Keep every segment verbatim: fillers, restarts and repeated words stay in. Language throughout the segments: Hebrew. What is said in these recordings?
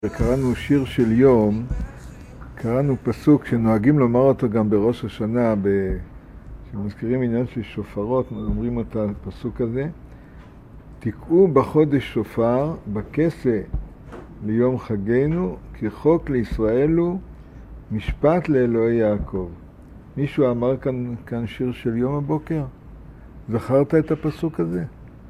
קראנו שיר של יום, קראנו פסוק שנוהגים לומר אותו גם בראש השנה, כשמזכירים עניין של שופרות, אומרים את הפסוק הזה. תקעו בחודש שופר, בכסה ליום חגנו, כי חוק לישראל הוא משפט לאלוהי יעקב. מישהו אמר כאן, כאן שיר של יום הבוקר? זכרת את הפסוק הזה?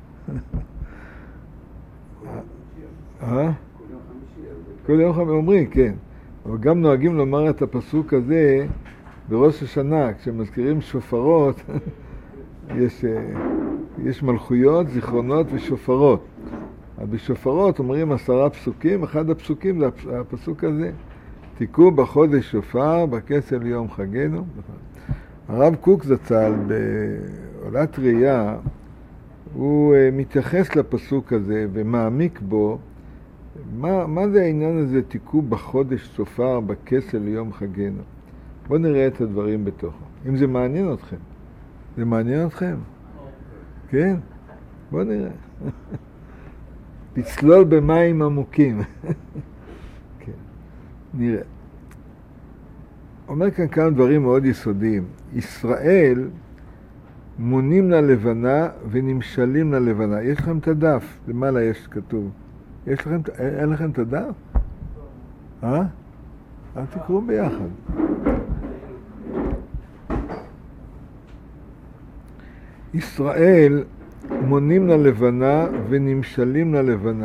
אה? כל יום חמישי אומרים, כן. אבל גם נוהגים לומר את הפסוק הזה בראש השנה, כשמזכירים שופרות, יש, יש מלכויות, זיכרונות ושופרות. אז בשופרות אומרים עשרה פסוקים, אחד הפסוקים זה הפסוק הזה. תקעו בחודש שופר, בכסה ליום חגנו. הרב קוק זצ"ל בעולת ראייה, הוא מתייחס לפסוק הזה ומעמיק בו, מה, מה זה העניין הזה, תקעו בחודש שופר, בכסה ליום חגנו? בואו נראה את הדברים בתוכו. אם זה מעניין אתכם. זה מעניין אתכם? כן? בואו נראה. לצלול במים עמוקים. כן. נראה. אומר כאן כמה דברים מאוד יסודיים. ישראל מונים ללבנה ונמשלים ללבנה. יש לכם את הדף, למעלה יש כתוב. יש לכם, אין לכם את הדף? אה? אל תקראו ביחד. ישראל מונים ללבנה ונמשלים ללבנה.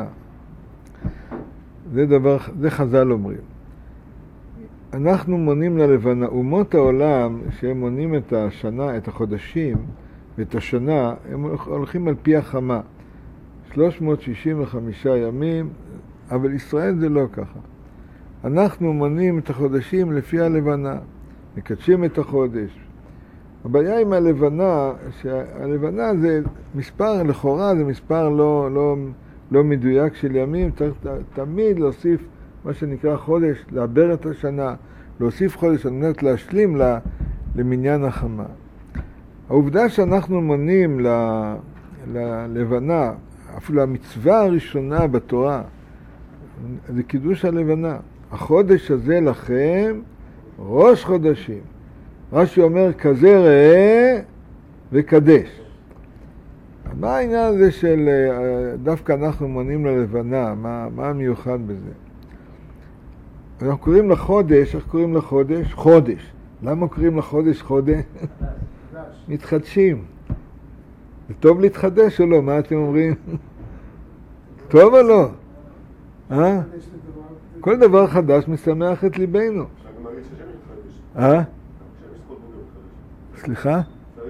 זה דבר, זה חז"ל אומרים. אנחנו מונים ללבנה. אומות העולם שהם מונים את השנה, את החודשים ואת השנה, הם הולכים על פי החמה. שלוש מאות שישים וחמישה ימים, אבל ישראל זה לא ככה. אנחנו מונים את החודשים לפי הלבנה, מקדשים את החודש. הבעיה עם הלבנה, שהלבנה זה מספר, לכאורה זה מספר לא, לא, לא מדויק של ימים, צריך תמיד להוסיף מה שנקרא חודש, לעבר את השנה, להוסיף חודש על מנת להשלים למניין החמה. העובדה שאנחנו מונים ללבנה, אפילו המצווה הראשונה בתורה, זה קידוש הלבנה. החודש הזה לכם ראש חודשים. רש"י אומר, כזה ראה וקדש. מה העניין הזה של דווקא אנחנו מונים ללבנה? מה, מה המיוחד בזה? אנחנו קוראים לחודש, איך קוראים לחודש? חודש. למה קוראים לחודש חודש? מתחדשים. זה טוב להתחדש או לא? מה אתם אומרים? טוב או לא? אה? כל דבר חדש משמח את ליבנו. אה? סליחה?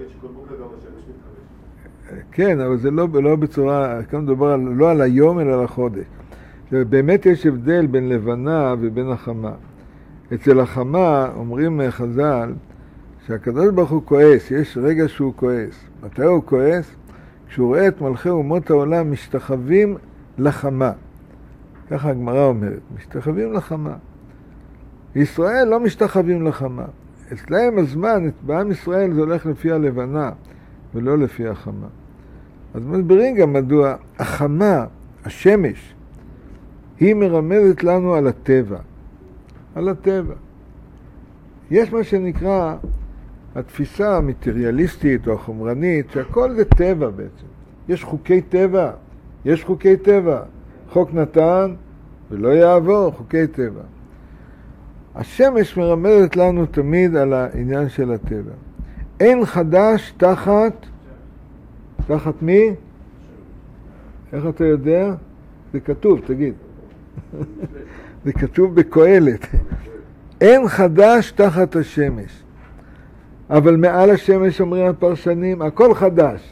כן, אבל זה לא בצורה, כאן מדובר לא על היום אלא על החודש. באמת יש הבדל בין לבנה ובין החמה. אצל החמה אומרים חז"ל שהקדוש ברוך הוא כועס, יש רגע שהוא כועס. מתי הוא כועס? כשהוא רואה את מלכי אומות העולם משתחווים לחמה. ככה הגמרא אומרת, משתחווים לחמה. ישראל לא משתחווים לחמה. אצלהם הזמן, בעם ישראל זה הולך לפי הלבנה ולא לפי החמה. אז מסבירים גם מדוע החמה, השמש, היא מרמזת לנו על הטבע. על הטבע. יש מה שנקרא התפיסה המטריאליסטית או החומרנית, שהכל זה טבע בעצם. יש חוקי טבע, יש חוקי טבע. חוק נתן ולא יעבור, חוקי טבע. השמש מרמזת לנו תמיד על העניין של הטבע. אין חדש תחת, תחת מי? איך אתה יודע? זה כתוב, תגיד. זה כתוב בקהלת. אין חדש תחת השמש. אבל מעל השמש אומרים הפרשנים, הכל חדש.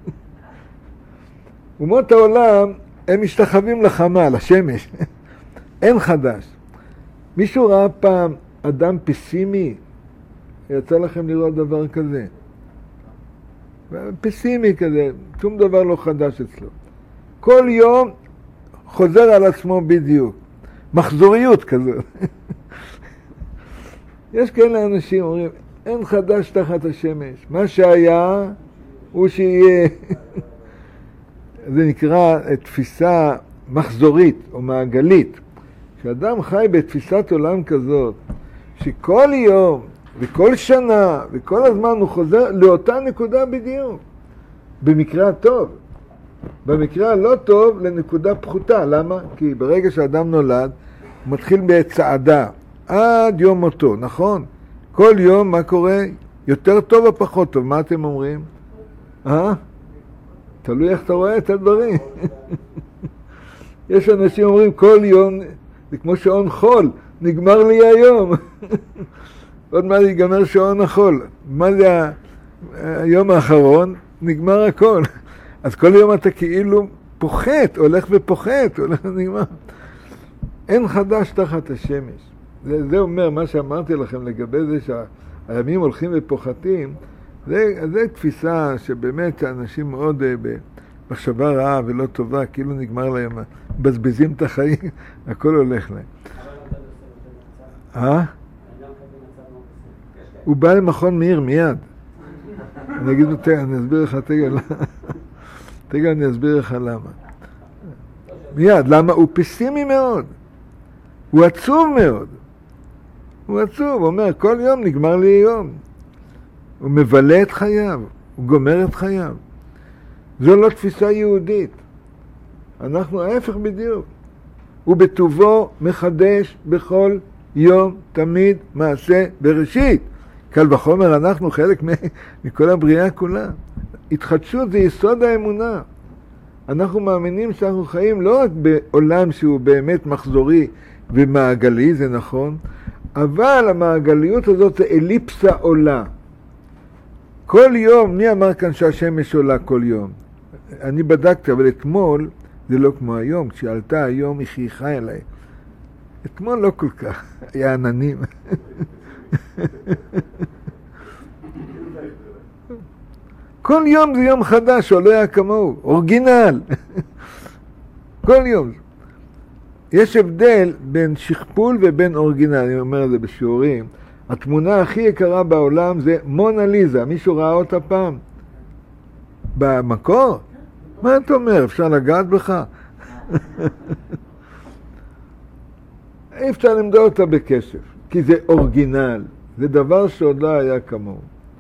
אומות העולם, הם משתחווים לחמה, לשמש. אין חדש. מישהו ראה פעם אדם פסימי? יצא לכם לראות דבר כזה? פסימי כזה, שום דבר לא חדש אצלו. כל יום חוזר על עצמו בדיוק. מחזוריות כזאת. יש כאלה אנשים אומרים, אין חדש תחת השמש. מה שהיה הוא שיהיה. זה נקרא תפיסה מחזורית או מעגלית. כשאדם חי בתפיסת עולם כזאת, שכל יום וכל שנה וכל הזמן הוא חוזר לאותה נקודה בדיוק, במקרה הטוב. במקרה הלא טוב לנקודה פחותה. למה? כי ברגע שאדם נולד, הוא מתחיל בצעדה עד יום מותו, נכון? כל יום מה קורה? יותר טוב או פחות טוב? מה אתם אומרים? אה? תלוי איך אתה רואה את הדברים. יש אנשים אומרים כל יום, זה כמו שעון חול, נגמר לי היום. עוד מה זה ייגמר שעון החול? מה זה היום האחרון? נגמר הכל. אז כל יום אתה כאילו פוחת, הולך ופוחת, הולך ונגמר. אין חדש תחת השמש. זה, זה אומר מה שאמרתי לכם לגבי זה שהימים הולכים ופוחתים. זה, זה תפיסה שבאמת האנשים מאוד במחשבה רעה ולא טובה, כאילו נגמר להם, מבזבזים את החיים, הכל הולך להם. אה? הוא בא למכון מאיר מיד. אני אגיד לו, אני אסביר לך, תגע, תגע, אני אסביר לך למה. מיד, למה? הוא פסימי מאוד. הוא עצוב מאוד. הוא עצוב, הוא אומר, כל יום נגמר לי יום. הוא מבלה את חייו, הוא גומר את חייו. זו לא תפיסה יהודית. אנחנו ההפך בדיוק. הוא בטובו מחדש בכל יום, תמיד מעשה בראשית. קל וחומר, אנחנו חלק מכל הבריאה כולה. התחדשות זה יסוד האמונה. אנחנו מאמינים שאנחנו חיים לא רק בעולם שהוא באמת מחזורי ומעגלי, זה נכון, אבל המעגליות הזאת זה אליפסה עולה. כל יום, מי אמר כאן שהשמש עולה כל יום? אני בדקתי, אבל אתמול זה לא כמו היום. כשעלתה היום היא חייכה אליי. אתמול לא כל כך, היה עננים. כל יום זה יום חדש, או לא היה כמוהו, אורגינל. כל יום. יש הבדל בין שכפול ובין אורגינל, אני אומר את זה בשיעורים. התמונה הכי יקרה בעולם זה מונה ליזה. מישהו ראה אותה פעם? במקור? מה אתה אומר? אפשר לגעת בך? אי אפשר למדוד אותה בכסף, כי זה אורגינל. זה דבר שעוד לא היה כמוהו.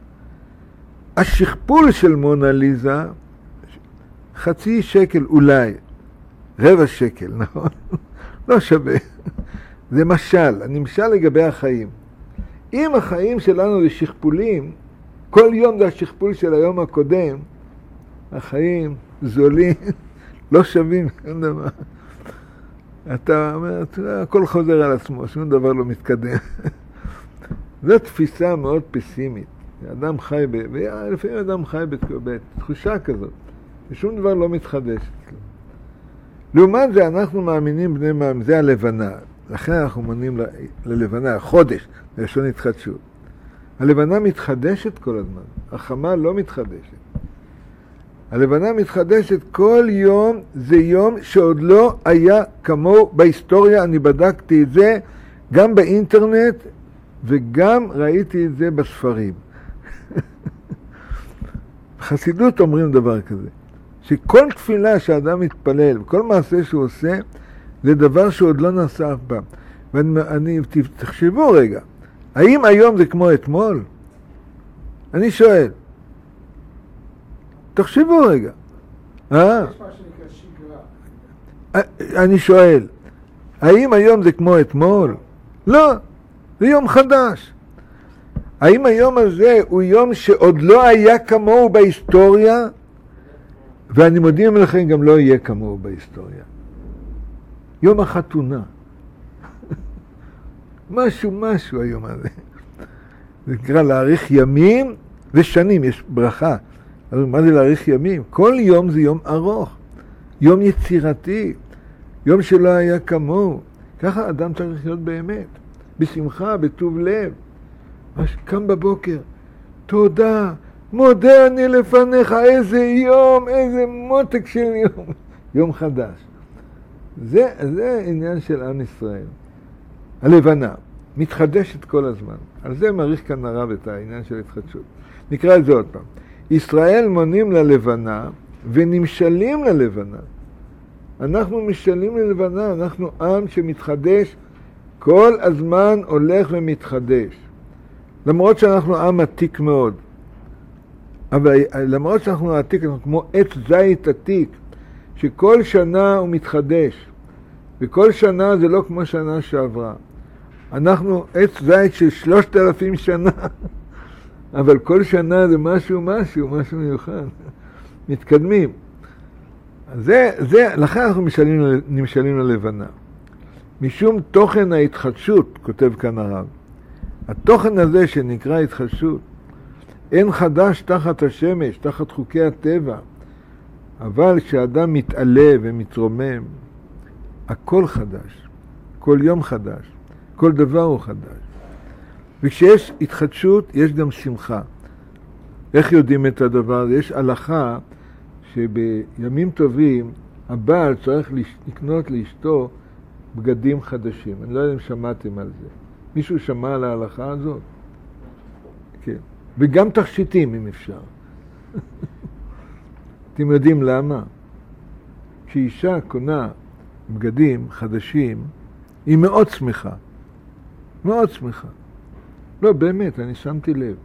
השכפול של מונה ליזה, חצי שקל אולי, רבע שקל, נכון? לא שווה. זה משל, אני משל לגבי החיים. אם החיים שלנו זה שכפולים, כל יום זה השכפול של היום הקודם, החיים זולים, לא שווים, אין דבר. אתה אומר, הכל חוזר על עצמו, שום דבר לא מתקדם. זו תפיסה מאוד פסימית. אדם חי, ב... ולפעמים אדם חי בתחושה כזאת, ושום דבר לא מתחדש. לעומת זה, אנחנו מאמינים בני מאמין, זה הלבנה. לכן אנחנו מאמינים ל... ללבנה, החודש, ללשון התחדשות. הלבנה מתחדשת כל הזמן, החמה לא מתחדשת. הלבנה מתחדשת כל יום, זה יום שעוד לא היה כמוהו בהיסטוריה. אני בדקתי את זה גם באינטרנט, וגם ראיתי את זה בספרים. בחסידות אומרים דבר כזה, שכל תפילה שאדם מתפלל, וכל מעשה שהוא עושה, זה דבר שעוד לא נעשה אף פעם. ואני, תחשבו רגע, האם היום זה כמו אתמול? אני שואל. תחשבו רגע. אה? יש מה שנקרא שגרה. אני שואל, האם היום זה כמו אתמול? לא, זה יום חדש. האם היום הזה הוא יום שעוד לא היה כמוהו בהיסטוריה? ואני מודיע לכם, גם לא יהיה כמוהו בהיסטוריה. יום החתונה. משהו, משהו היום הזה. זה נקרא להאריך ימים ושנים, יש ברכה. אבל מה זה להאריך ימים? כל יום זה יום ארוך, יום יצירתי, יום שלא היה כמוהו. ככה אדם צריך להיות באמת, בשמחה, בטוב לב. קם בבוקר, תודה, מודה אני לפניך, איזה יום, איזה מותק של יום, יום חדש. זה, זה עניין של עם ישראל. הלבנה, מתחדשת כל הזמן. על זה מעריך כאן הרב את העניין של התחדשות. נקרא את זה עוד פעם. ישראל מונים ללבנה ונמשלים ללבנה. אנחנו משלים ללבנה, אנחנו עם שמתחדש, כל הזמן הולך ומתחדש. למרות שאנחנו עם עתיק מאוד. אבל למרות שאנחנו עתיק, אנחנו כמו עץ זית עתיק, שכל שנה הוא מתחדש. וכל שנה זה לא כמו שנה שעברה. אנחנו עץ זית של שלושת אלפים שנה, אבל כל שנה זה משהו משהו, משהו מיוחד. מתקדמים. זה, זה, לכן אנחנו משלים, נמשלים ללבנה. משום תוכן ההתחדשות, כותב כאן הרב. התוכן הזה שנקרא התחדשות, אין חדש תחת השמש, תחת חוקי הטבע. אבל כשאדם מתעלה ומתרומם, הכל חדש. כל יום חדש. כל דבר הוא חדש. וכשיש התחדשות, יש גם שמחה. איך יודעים את הדבר הזה? יש הלכה שבימים טובים הבעל צריך לקנות לאשתו בגדים חדשים. אני לא יודע אם שמעתם על זה. מישהו שמע על ההלכה הזאת? כן. וגם תכשיטים אם אפשר. אתם יודעים למה? כשאישה קונה בגדים חדשים, היא מאוד שמחה. מאוד שמחה. לא, באמת, אני שמתי לב.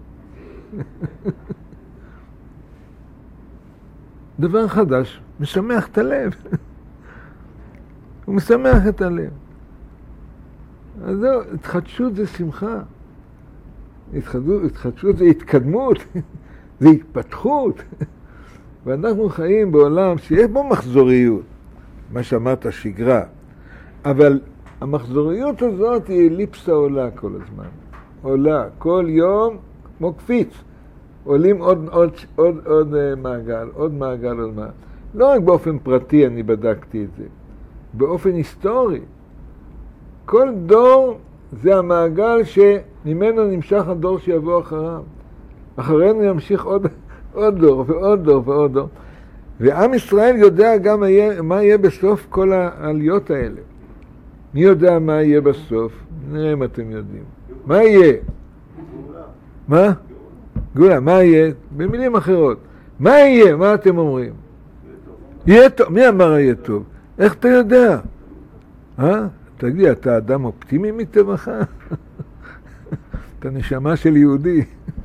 דבר חדש, משמח את הלב. הוא משמח את הלב. אז זהו, התחדשות זה שמחה. התחדשות, התחדשות זה התקדמות, זה התפתחות. ואנחנו חיים בעולם שיש בו מחזוריות, מה שאמרת שגרה. אבל המחזוריות הזאת היא אליפסה עולה כל הזמן. עולה, כל יום כמו קפיץ. עולים עוד, עוד, עוד, עוד מעגל, עוד מעגל, עוד מעגל. לא רק באופן פרטי אני בדקתי את זה, באופן היסטורי. כל דור זה המעגל שממנו נמשך הדור שיבוא אחריו. אחרינו ימשיך עוד, עוד דור ועוד דור ועוד דור. ועם ישראל יודע גם מה יהיה, מה יהיה בסוף כל העליות האלה. מי יודע מה יהיה בסוף? נראה אם אתם יודעים. מה יהיה? מה? גאולה, מה יהיה? במילים אחרות. מה יהיה? מה אתם אומרים? יהיה טוב. מי אמר יהיה טוב? איך אתה יודע? אה? תגיד, אתה אדם אופטימי מטבעך? אתה נשמה של יהודי.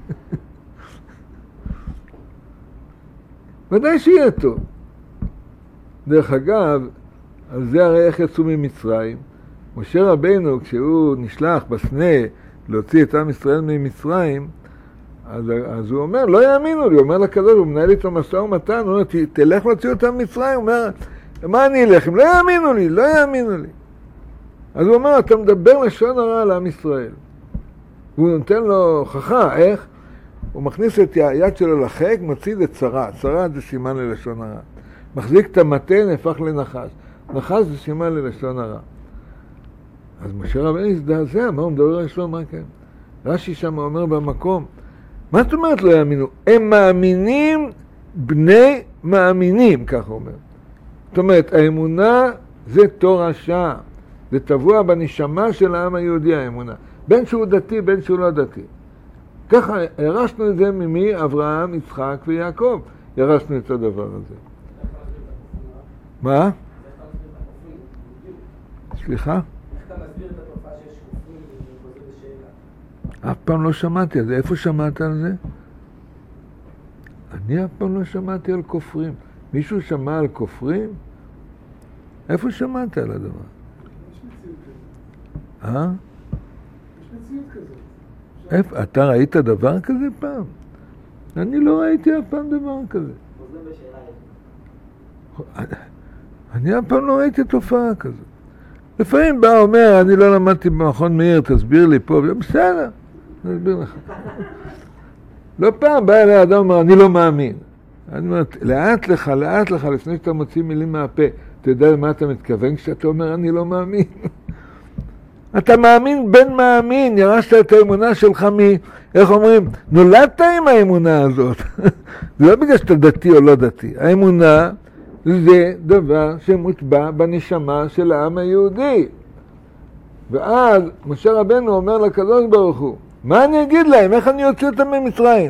ודאי שיהיה טוב. דרך אגב, על זה הרי איך יצאו ממצרים. משה רבינו, כשהוא נשלח בסנה להוציא את עם ישראל ממצרים, אז, אז הוא אומר, לא יאמינו לי, הוא אומר לקדוש, הוא מנהל איתו משא ומתן, הוא אומר, תלך להוציא אותם ממצרים, הוא אומר, מה אני אלך? הם לא יאמינו לי, לא יאמינו לי. אז הוא אומר, אתה מדבר לשון הרע על עם ישראל. והוא נותן לו הוכחה, איך? הוא מכניס את היד שלו לחק, מוציא את צרה, צרה זה סימן ללשון הרע. מחזיק את המתן, הפך לנחש. נחש זה סימן ללשון הרע. אז משה רבנו הזדעזע, מה הוא מדבר על שלום? מה כן? רש"י שם אומר במקום, מה זאת אומרת לא יאמינו? הם מאמינים בני מאמינים, כך הוא אומר. זאת אומרת, האמונה זה תורשה, זה טבוע בנשמה של העם היהודי האמונה. בין שהוא דתי, בין שהוא לא דתי. ככה הרשנו את זה ממי? אברהם, יצחק ויעקב. הרשנו את הדבר הזה. מה? סליחה? אף פעם לא שמעתי על זה. איפה שמעת על זה? אני אף פעם לא שמעתי על כופרים. מישהו שמע על כופרים? איפה שמעת על הדבר? יש מציאות כזאת. אה? יש מציאות כזאת. איפה? אתה ראית דבר כזה פעם? אני לא ראיתי אף פעם דבר כזה. אני אף פעם לא ראיתי תופעה כזאת. לפעמים בא אומר, אני לא למדתי במכון מאיר, תסביר לי פה, בסדר, אני אסביר לך. לא פעם בא אליי אדם ואומר, אני לא מאמין. אני אומר, לאט לך, לאט לך, לפני שאתה מוציא מילים מהפה, אתה יודע למה אתה מתכוון כשאתה אומר, אני לא מאמין. אתה מאמין בן מאמין, ירשת את האמונה שלך מ... איך אומרים? נולדת עם האמונה הזאת. זה לא בגלל שאתה דתי או לא דתי. האמונה זה דבר שמוטבע בנשמה של העם היהודי. ואז משה רבנו אומר לקדוש ברוך הוא, מה אני אגיד להם? איך אני אוציא אותם ממצרים?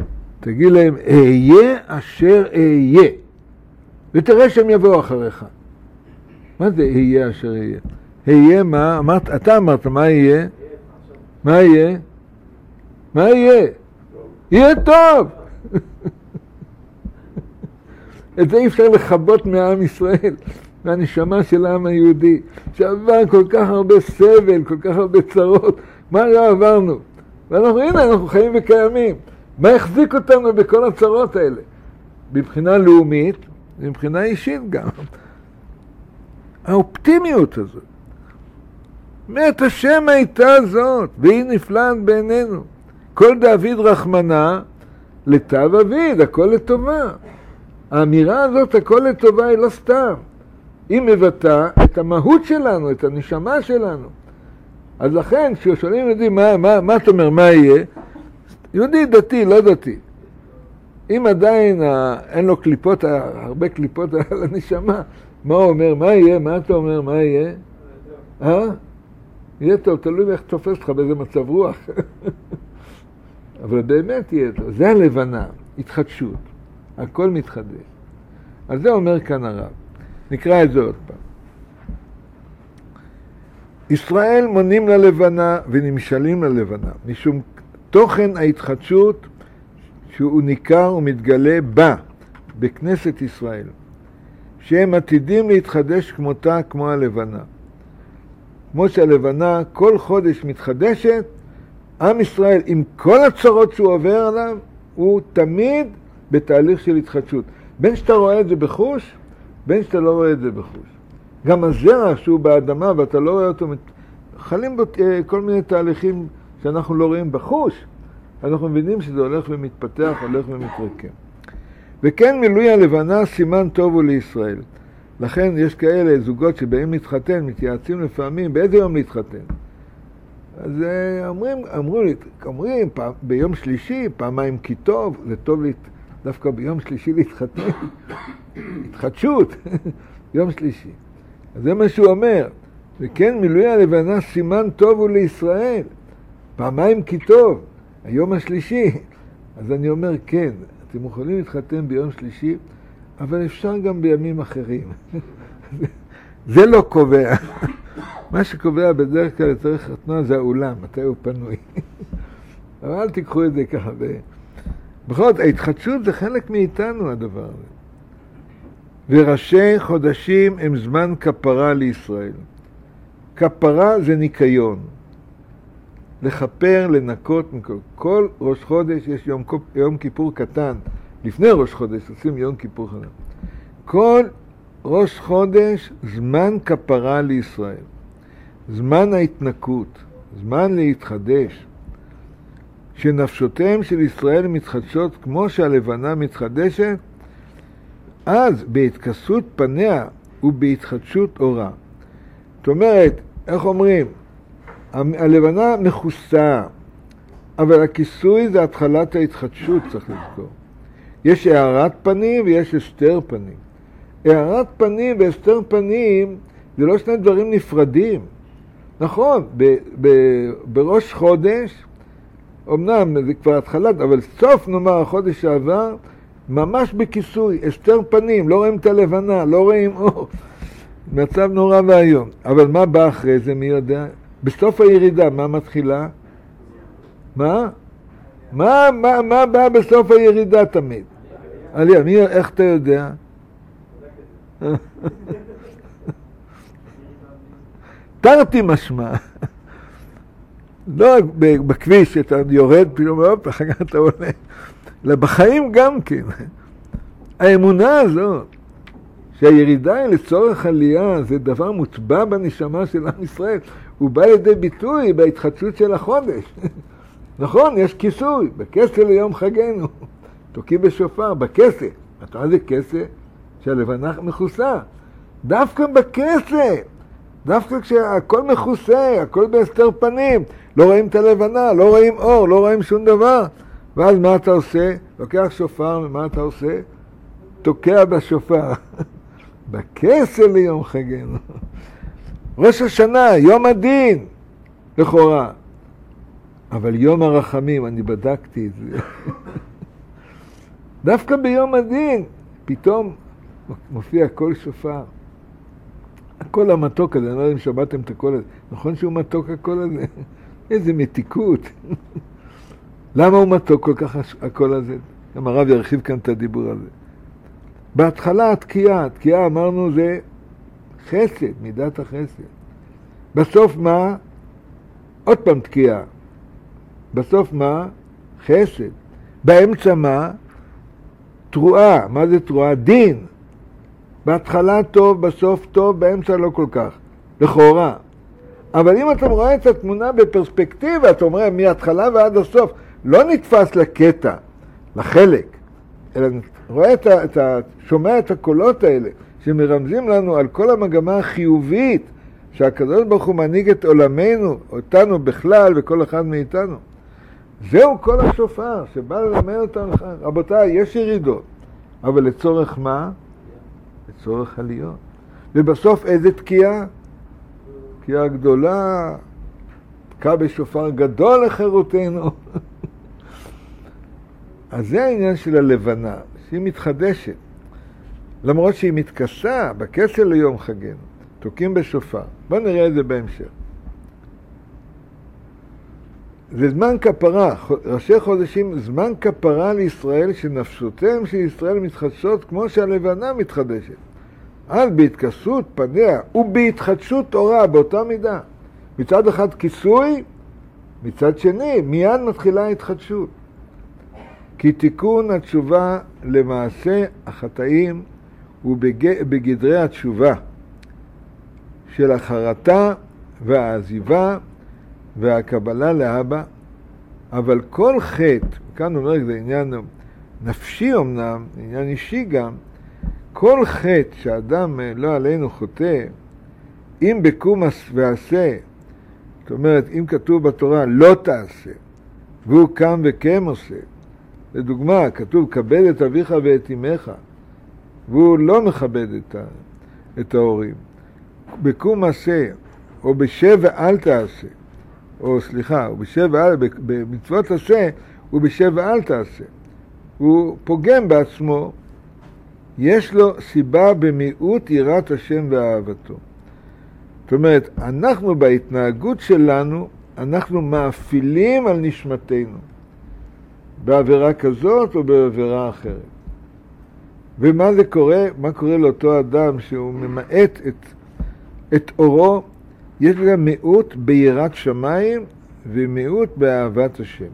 תגיד להם, אהיה אשר אהיה. ותראה שהם יבואו אחריך. מה זה יהיה אשר יהיה? יהיה מה? אמרת, אתה אמרת, מה יהיה? מה יהיה? מה יהיה? יהיה טוב! את זה אי אפשר לחבות מהעם ישראל, מהנשמה של העם היהודי, שעבר כל כך הרבה סבל, כל כך הרבה צרות, מה לא עברנו? ואנחנו, הנה, אנחנו חיים וקיימים. מה החזיק אותנו בכל הצרות האלה? מבחינה לאומית, מבחינה אישית גם. האופטימיות הזאת. מת השם הייתה זאת, והיא נפלאת בעינינו. כל דוד רחמנה, לטב אביד, הכל לטובה. האמירה הזאת, הכל לטובה, היא לא סתם. היא מבטאה את המהות שלנו, את הנשמה שלנו. אז לכן, כששואלים יודעים, מה, מה, מה אתה אומר, מה יהיה? יהודי דתי, לא דתי. אם עדיין אין לו קליפות, הרבה קליפות על הנשמה, מה הוא אומר, מה יהיה, מה אתה אומר, מה יהיה? אה? יהיה טוב, תלוי איך תופס לך באיזה מצב רוח. אבל באמת יהיה טוב. זה הלבנה, התחדשות. הכל מתחדש. אז זה אומר כאן הרב. נקרא את זה עוד פעם. ישראל מונים ללבנה ונמשלים ללבנה, משום תוכן ההתחדשות שהוא ניכר ומתגלה בה, בכנסת ישראל, שהם עתידים להתחדש כמותה כמו הלבנה. כמו שהלבנה כל חודש מתחדשת, עם ישראל עם כל הצרות שהוא עובר עליו, הוא תמיד בתהליך של התחדשות. בין שאתה רואה את זה בחוש, בין שאתה לא רואה את זה בחוש. גם הזרע שהוא באדמה ואתה לא רואה אותו, חלים בו כל מיני תהליכים שאנחנו לא רואים בחוש, אנחנו מבינים שזה הולך ומתפתח, הולך ומתרקם. וכן מילוי הלבנה סימן טוב הוא לישראל. לכן יש כאלה זוגות שבאים להתחתן, מתייעצים לפעמים, באיזה יום להתחתן? אז אומרים, אמרו לי, אומרים, פעם, ביום שלישי, פעמיים כי טוב, זה טוב לי, דווקא ביום שלישי להתחתן. התחדשות, יום שלישי. אז זה מה שהוא אומר. וכן מילוי הלבנה סימן טוב הוא לישראל. פעמיים כי טוב, היום השלישי. אז אני אומר, כן, אתם יכולים להתחתן ביום שלישי, אבל אפשר גם בימים אחרים. זה לא קובע. מה שקובע בדרך כלל לצורך חתונה זה האולם, מתי הוא פנוי. אבל אל תיקחו את זה ככה. בכל זאת, ההתחדשות זה חלק מאיתנו הדבר הזה. וראשי חודשים הם זמן כפרה לישראל. כפרה זה ניקיון. לחפר, לנקות, מכל. כל ראש חודש יש יום, יום כיפור קטן. לפני ראש חודש עושים יום כיפור קטן. כל ראש חודש זמן כפרה לישראל. זמן ההתנקות, זמן להתחדש. שנפשותיהם של ישראל מתחדשות כמו שהלבנה מתחדשת, אז בהתכסות פניה ובהתחדשות אורה. זאת אומרת, איך אומרים? הלבנה מכוסה, אבל הכיסוי זה התחלת ההתחדשות, צריך לזכור. יש הארת פנים ויש הסתר פנים. הארת פנים והסתר פנים זה לא שני דברים נפרדים. נכון, ב- ב- בראש חודש, אמנם זה כבר התחלת, אבל סוף נאמר החודש שעבר, ממש בכיסוי, הסתר פנים, לא רואים את הלבנה, לא רואים אור. מצב נורא והיום. אבל מה בא אחרי זה, מי יודע? בסוף הירידה, מה מתחילה? מה? מה, מה, מה בא בסוף הירידה תמיד? עליה, מי, איך אתה יודע? תרתי משמע. לא רק בכביש, אתה יורד, פתאום, אופ, אחר כך אתה עולה. אלא בחיים גם כן. האמונה הזאת, שהירידה היא לצורך עלייה, זה דבר מוטבע בנשמה של עם ישראל. הוא בא לידי ביטוי בהתחדשות של החודש. נכון, יש כיסוי, בכסה ליום חגנו. תוקים בשופר, בכסה. אתה יודע, זה כסה שהלבנה מכוסה. דווקא בכסה. דווקא כשהכל מכוסה, הכל בהסתר פנים. לא רואים את הלבנה, לא רואים אור, לא רואים שום דבר. ואז מה אתה עושה? לוקח שופר, ומה אתה עושה? תוקע בשופר. בכסה ליום חגנו. ראש השנה, יום הדין, לכאורה. אבל יום הרחמים, אני בדקתי את זה. דווקא ביום הדין, פתאום מופיע כל שופר. הקול המתוק הזה, אני לא יודע אם שמעתם את הקול הזה. נכון שהוא מתוק הקול הזה? איזה מתיקות. למה הוא מתוק כל כך הקול הזה? גם הרב ירחיב כאן את הדיבור הזה. בהתחלה התקיעה, התקיעה אמרנו זה חסד, מידת החסד. בסוף מה? עוד פעם תקיעה. בסוף מה? חסד. באמצע מה? תרועה. מה זה תרועה? דין. בהתחלה טוב, בסוף טוב, באמצע לא כל כך. לכאורה. אבל אם אתה רואה את התמונה בפרספקטיבה, אתה אומר מההתחלה ועד הסוף, לא נתפס לקטע, לחלק, אלא רואה את ה, את ה, שומע את הקולות האלה, שמרמזים לנו על כל המגמה החיובית, שהקדוש ברוך הוא מנהיג את עולמנו, אותנו בכלל וכל אחד מאיתנו. זהו כל השופר שבא ללמד אותנו. רבותיי, יש ירידות, אבל לצורך מה? לצורך עליות. ובסוף איזה תקיעה? תקיעה גדולה, תקע בשופר גדול לחירותנו. אז זה העניין של הלבנה, שהיא מתחדשת. למרות שהיא מתכסה בכסל ליום חגנו. תוקים בשופר. בואו נראה את זה בהמשך. זה זמן כפרה, ראשי חודשים, זמן כפרה לישראל, שנפשותיהם של ישראל מתחדשות כמו שהלבנה מתחדשת. אז בהתכסות פניה ובהתחדשות אורה באותה מידה. מצד אחד כיסוי, מצד שני מיד מתחילה ההתחדשות. כי תיקון התשובה למעשה החטאים הוא בגדרי התשובה של החרטה והעזיבה והקבלה לאבא, אבל כל חטא, כאן הוא אומר, זה עניין נפשי אמנם, עניין אישי גם, כל חטא שאדם לא עלינו חוטא, אם בקום ועשה, זאת אומרת, אם כתוב בתורה לא תעשה, והוא קם וקם עושה, לדוגמה, כתוב כבד את אביך ואת אמך, והוא לא מכבד את, ה, את ההורים. בקום עשה, או בשב ואל תעשה, או סליחה, או בשב ואל, במצוות עשה, הוא בשב ואל תעשה. הוא פוגם בעצמו, יש לו סיבה במיעוט יראת השם ואהבתו. זאת אומרת, אנחנו בהתנהגות שלנו, אנחנו מאפילים על נשמתנו, בעבירה כזאת או בעבירה אחרת. ומה זה קורה? מה קורה לאותו אדם שהוא ממעט את, את אורו? יש גם מיעוט ביראת שמיים ומיעוט באהבת השם.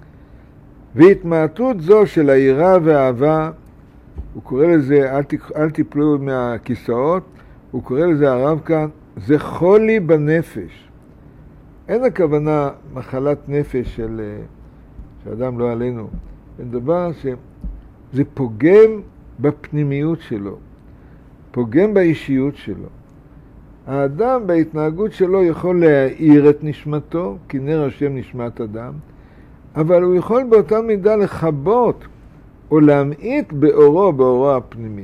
והתמעטות זו של היראה והאהבה, הוא קורא לזה, אל, ת, אל תיפלו מהכיסאות, הוא קורא לזה הרב כאן, זה חולי בנפש. אין הכוונה מחלת נפש של, שאדם לא עלינו. אין דבר שזה פוגם בפנימיות שלו, פוגם באישיות שלו. האדם בהתנהגות שלו יכול להאיר את נשמתו, כי נר השם נשמת אדם, אבל הוא יכול באותה מידה לחבות או להמעיט באורו, באורו הפנימי.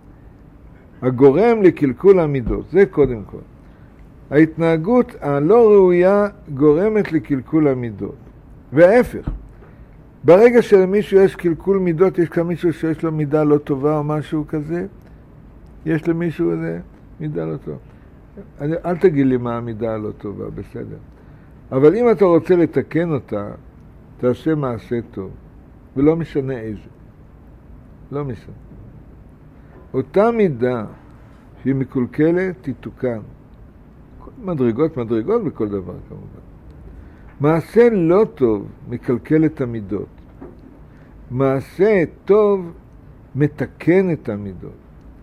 הגורם לקלקול המידות, זה קודם כל. ההתנהגות הלא ראויה גורמת לקלקול המידות. וההפך, ברגע שלמישהו יש קלקול מידות, יש כאן מישהו שיש לו מידה לא טובה או משהו כזה, יש למישהו איזה מידה לא טובה. אל תגיד לי מה המידה הלא טובה, בסדר. אבל אם אתה רוצה לתקן אותה, תעשה מעשה טוב, ולא משנה איזה. לא משנה. אותה מידה שהיא מקולקלת, תתוקן. מדרגות, מדרגות בכל דבר כמובן. מעשה לא טוב מקלקל את המידות. מעשה טוב מתקן את המידות.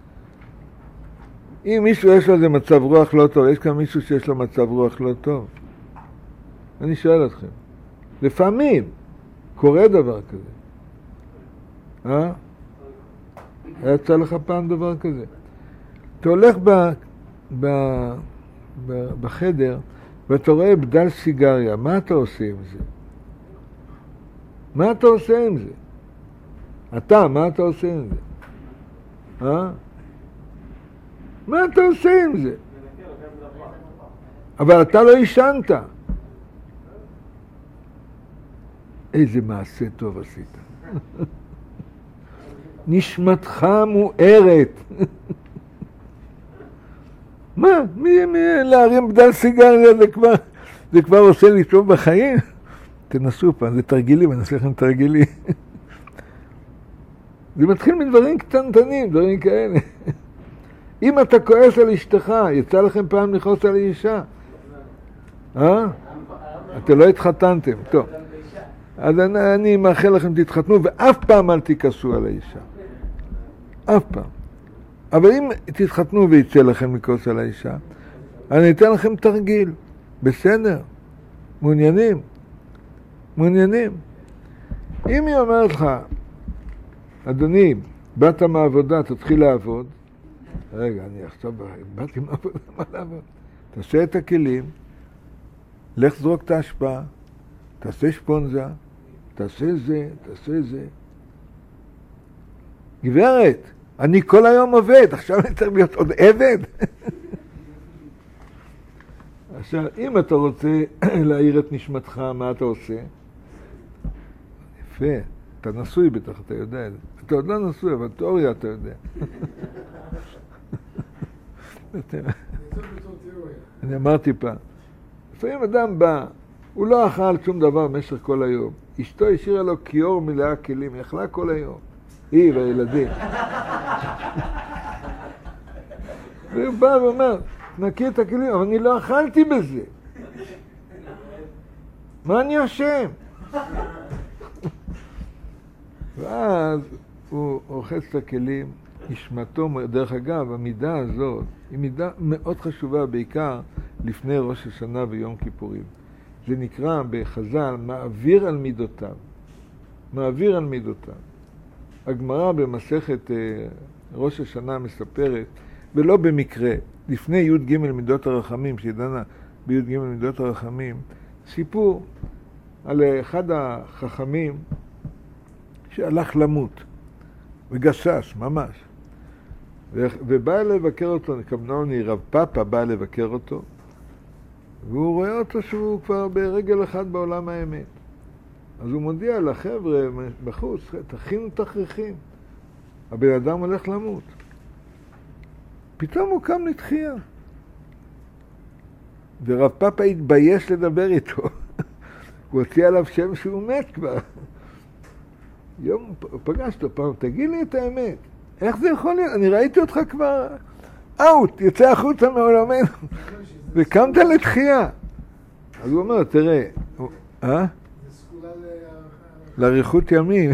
אם מישהו יש לו איזה מצב רוח לא טוב, יש כאן מישהו שיש לו מצב רוח לא טוב? אני שואל אתכם. לפעמים קורה דבר כזה. אה? היה יצא לך פעם דבר כזה. אתה הולך ב, ב, ב, בחדר ואתה רואה בדל סיגריה, מה אתה עושה עם זה? מה אתה עושה עם זה? אתה, מה אתה עושה עם זה? אה? מה אתה עושה עם זה? אבל אתה לא ישנת. איזה מעשה טוב עשית. נשמתך מוארת. מה? מי, מי להרים בדל סיגריה זה כבר, זה כבר עושה לי טוב בחיים? תנסו פעם, זה תרגילים, אני אעשה לכם תרגילים. זה מתחיל מדברים קטנטנים, דברים כאלה. אם אתה כועס על אשתך, יצא לכם פעם לכעוס על אישה? אה? אתם לא התחתנתם, טוב. אז אני, אני מאחל לכם תתחתנו, ואף פעם אל תכעסו על האישה. אף פעם. אבל אם תתחתנו ויצא לכם לכעוס על האישה, אני אתן לכם תרגיל. בסדר? מעוניינים? מעוניינים? אם היא אומרת לך, אדוני, באת מהעבודה, תתחיל לעבוד. רגע, אני עכשיו באתי מהעבודה, מה לעבוד? תעשה את הכלים, לך זרוק את ההשפעה, תעשה שפונזה, תעשה זה, תעשה זה. גברת, אני כל היום עובד, עכשיו אני צריך להיות עוד עבד. עכשיו, אם אתה רוצה להעיר את נשמתך, מה אתה עושה? יפה, אתה נשוי בטח, אתה יודע את זה. אתה עוד לא נשוי, אבל תיאוריה אתה יודע. אני אמרתי פעם, לפעמים אדם בא, הוא לא אכל שום דבר במשך כל היום. אשתו השאירה לו כיור מלאה כלים, היא אכלה כל היום. היא והילדים. והוא בא ואומר, נקי את הכלים, אבל אני לא אכלתי בזה. מה אני אשם? ואז הוא רוחץ את הכלים, נשמתו, דרך אגב, המידה הזאת היא מידה מאוד חשובה, בעיקר לפני ראש השנה ויום כיפורים. זה נקרא בחז"ל, מעביר על מידותיו. מעביר על מידותיו. הגמרא במסכת ראש השנה מספרת, ולא במקרה, לפני י' ג' מידות הרחמים, שדנה בי' ג' מידות הרחמים, סיפור על אחד החכמים שהלך למות, וגשש, ממש. ובא לבקר אותו, כמובן רב פאפה בא לבקר אותו, והוא רואה אותו שהוא כבר ברגל אחד בעולם האמת. אז הוא מודיע לחבר'ה בחוץ, תכינו תכריכים. הבן אדם הולך למות. פתאום הוא קם לתחייה. ורב פאפה התבייש לדבר איתו. הוא הוציא עליו שם שהוא מת כבר. יום פגש אותו פעם, תגיד לי את האמת. איך זה יכול להיות? אני ראיתי אותך כבר אאוט, יוצא החוצה מעולמנו. וקמת לתחייה. אז הוא אומר, תראה, אה? לאריכות ימים.